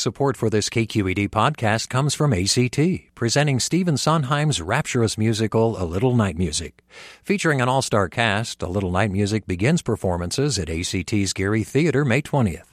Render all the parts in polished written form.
Support for this KQED podcast comes from ACT, presenting Stephen Sondheim's rapturous musical, A Little Night Music. Featuring an all-star cast, A Little Night Music begins performances at ACT's Geary Theater May 20th.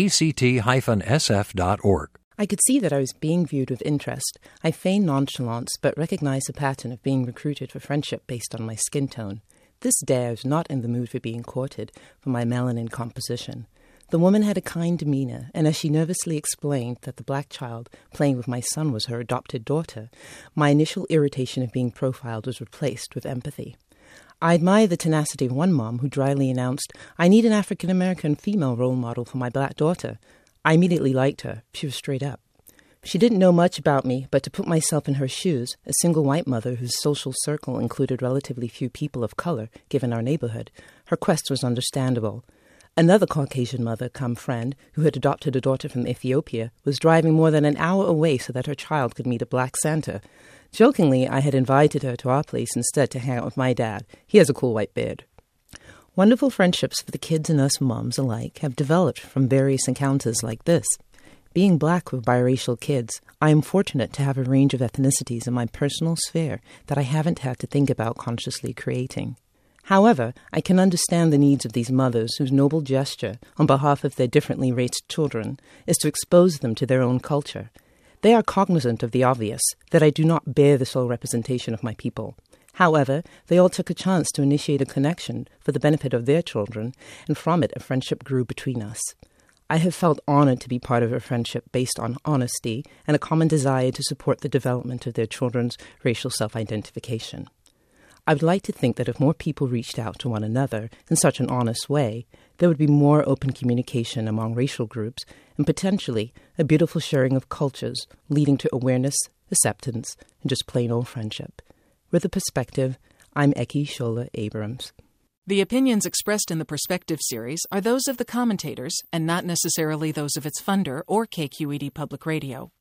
act-sf.org. I could see that I was being viewed with interest. I feigned nonchalance, but recognized a pattern of being recruited for friendship based on my skin tone. This day I was not in the mood for being courted for my melanin composition. The woman had a kind demeanor, and as she nervously explained that the black child playing with my son was her adopted daughter, my initial irritation of being profiled was replaced with empathy. I admire the tenacity of one mom who dryly announced, "I need an African-American female role model for my black daughter." I immediately liked her. She was straight up. She didn't know much about me, but to put myself in her shoes, a single white mother whose social circle included relatively few people of color, given our neighborhood, her quest was understandable. Another Caucasian mother, come friend, who had adopted a daughter from Ethiopia, was driving more than an hour away so that her child could meet a black Santa. Jokingly, I had invited her to our place instead to hang out with my dad. He has a cool white beard. Wonderful friendships for the kids and us moms alike have developed from various encounters like this. Being black with biracial kids, I am fortunate to have a range of ethnicities in my personal sphere that I haven't had to think about consciously creating. However, I can understand the needs of these mothers whose noble gesture, on behalf of their differently raised children, is to expose them to their own culture. They are cognizant of the obvious, that I do not bear the sole representation of my people. However, they all took a chance to initiate a connection for the benefit of their children, and from it a friendship grew between us. I have felt honored to be part of a friendship based on honesty and a common desire to support the development of their children's racial self-identification. I would like to think that if more people reached out to one another in such an honest way, there would be more open communication among racial groups and potentially a beautiful sharing of cultures leading to awareness, acceptance, and just plain old friendship. With a perspective, I'm Eki Shola Abrams. The opinions expressed in the Perspective series are those of the commentators and not necessarily those of its funder or KQED Public Radio.